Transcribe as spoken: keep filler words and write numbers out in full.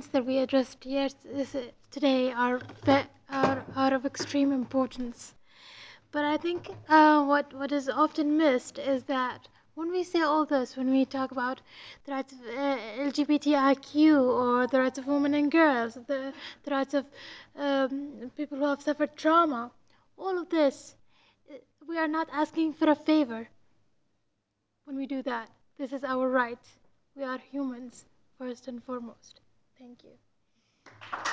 points that we addressed yes, is, uh, today are, ve- are are of extreme importance. But I think uh, what what is often missed is that when we say all this, when we talk about the rights of uh, L G B T I Q or the rights of women and girls, the, the rights of um, people who have suffered trauma, all of this, uh, we are not asking for a favor when we do that. This is our right. We are humans, first and foremost. Thank you.